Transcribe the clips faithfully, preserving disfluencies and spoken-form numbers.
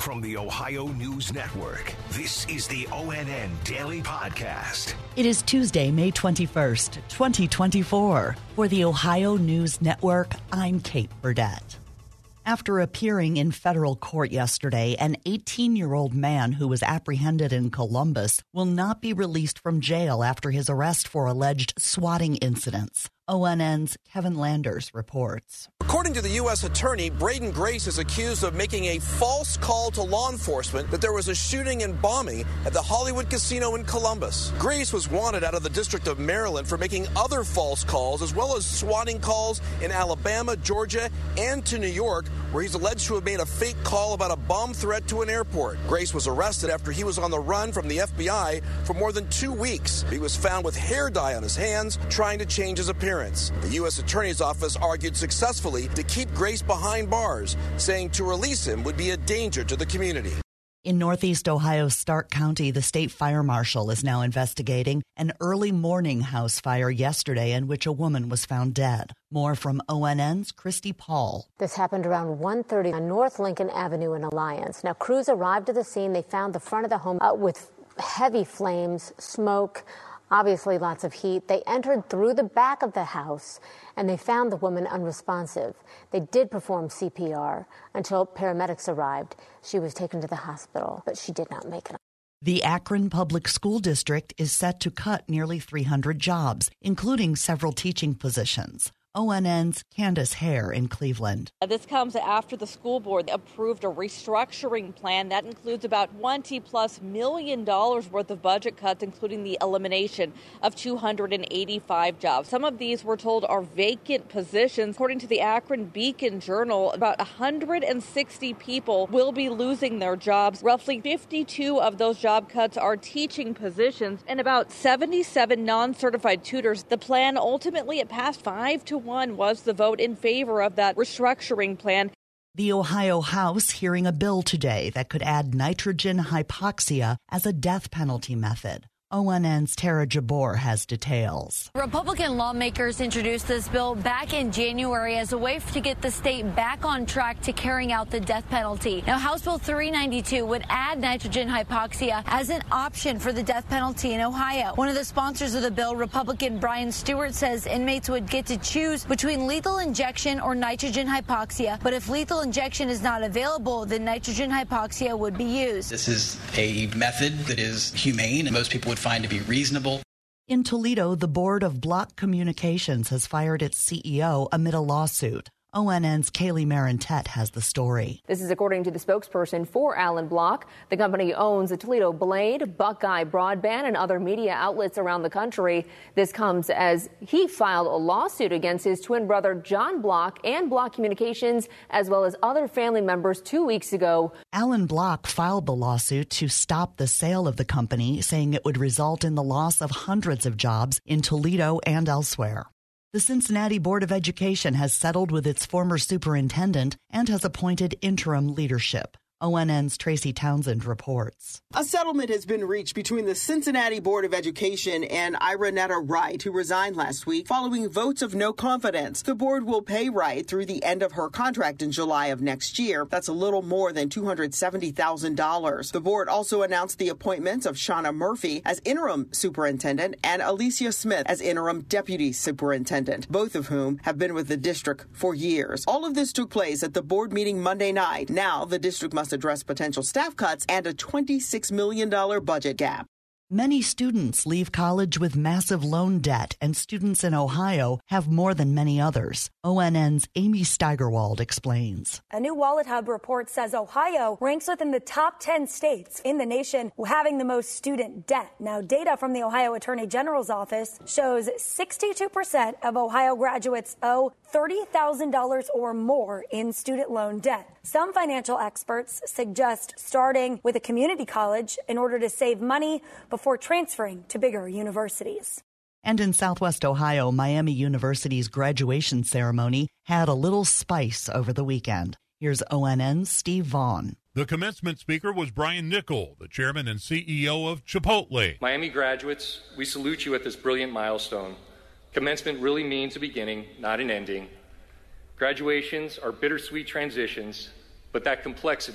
From the Ohio News Network, this is the O N N Daily Podcast. It is Tuesday, May twenty-first, twenty twenty-four. For the Ohio News Network, I'm Kate Burdett. After appearing in federal court yesterday, an eighteen-year-old man who was apprehended in Columbus will not be released from jail after his arrest for alleged swatting incidents. O N N's Kevin Landers reports. According to the U S attorney, Braden Grace is accused of making a false call to law enforcement that there was a shooting and bombing at the Hollywood Casino in Columbus. Grace was wanted out of the District of Maryland for making other false calls, as well as swatting calls in Alabama, Georgia, and to New York, where he's alleged to have made a fake call about a bomb threat to an airport. Grace was arrested after he was on the run from the F B I for more than two weeks. He was found with hair dye on his hands, trying to change his appearance. The U S Attorney's Office argued successfully to keep Grace behind bars, saying to release him would be a danger to the community. In Northeast Ohio's Stark County, the state fire marshal is now investigating an early morning house fire yesterday in which a woman was found dead. More from O N N's Christy Paul. This happened around one thirty on North Lincoln Avenue in Alliance. Now, crews arrived at the scene. They found the front of the home uh, with heavy flames, smoke, obviously lots of heat. They entered through the back of the house, and they found the woman unresponsive. They did perform C P R until paramedics arrived. She was taken to the hospital, but she did not make it. The Akron Public School District is set to cut nearly three hundred jobs, including several teaching positions. O N N's Candace Hare in Cleveland. This comes after the school board approved a restructuring plan that includes about twenty plus million dollars worth of budget cuts, including the elimination of two hundred eighty-five jobs. Some of these, we're told, are vacant positions. According to the Akron Beacon Journal, about one hundred sixty people will be losing their jobs. Roughly fifty-two of those job cuts are teaching positions and about seventy-seven non-certified tutors. The plan ultimately, it passed five to one was the vote in favor of that restructuring plan. The Ohio House hearing a bill today that could add nitrogen hypoxia as a death penalty method. O N N's Tara Jabor has details. Republican lawmakers introduced this bill back in January as a way to get the state back on track to carrying out the death penalty. Now, House Bill three ninety-two would add nitrogen hypoxia as an option for the death penalty in Ohio. One of the sponsors of the bill, Republican Brian Stewart, says inmates would get to choose between lethal injection or nitrogen hypoxia. But if lethal injection is not available, then nitrogen hypoxia would be used. This is a method that is humane and most people would find to be reasonable. In Toledo, the Board of Block Communications has fired its C E O amid a lawsuit. O N N's Kaylee Marentette has the story. This is according to the spokesperson for Alan Block. The company owns the Toledo Blade, Buckeye Broadband, and other media outlets around the country. This comes as he filed a lawsuit against his twin brother, John Block, and Block Communications, as well as other family members two weeks ago. Alan Block filed the lawsuit to stop the sale of the company, saying it would result in the loss of hundreds of jobs in Toledo and elsewhere. The Cincinnati Board of Education has settled with its former superintendent and has appointed interim leadership. O N N's Tracy Townsend reports. A settlement has been reached between the Cincinnati Board of Education and Ironetta Wright, who resigned last week following votes of no confidence. The board will pay Wright through the end of her contract in July of next year. That's a little more than two hundred seventy thousand dollars. The board also announced the appointments of Shauna Murphy as interim superintendent and Alicia Smith as interim deputy superintendent, both of whom have been with the district for years. All of this took place at the board meeting Monday night. Now the district must address potential staff cuts and a twenty-six million dollars budget gap. Many students leave college with massive loan debt, and students in Ohio have more than many others. O N N's Amy Steigerwald explains. A new Wallet Hub report says Ohio ranks within the top ten states in the nation having the most student debt. Now, data from the Ohio Attorney General's office shows sixty-two percent of Ohio graduates owe thirty thousand dollars or more in student loan debt. Some financial experts suggest starting with a community college in order to save money before transferring to bigger universities. And in Southwest Ohio, Miami University's graduation ceremony had a little spice over the weekend. Here's O N N's Steve Vaughn. The commencement speaker was Brian Nichol, the chairman and C E O of Chipotle. Miami graduates, we salute you at this brilliant milestone. Commencement really means a beginning, not an ending. Graduations are bittersweet transitions, but that complexity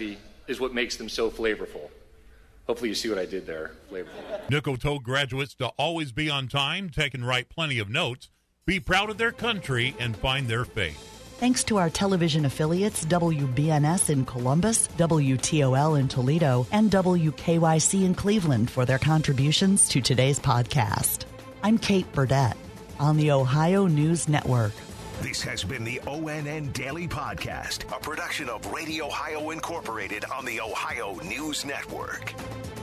is what makes them so flavorful. Hopefully you see what I did there. Flavorful. Nickel told graduates to always be on time, take and write plenty of notes, be proud of their country, and find their faith. Thanks to our television affiliates W B N S in Columbus, W T O L in Toledo, and W K Y C in Cleveland for their contributions to today's podcast. I'm Kate Burdett on the Ohio News Network. This has been the O N N Daily Podcast, a production of Radio Ohio Incorporated on the Ohio News Network.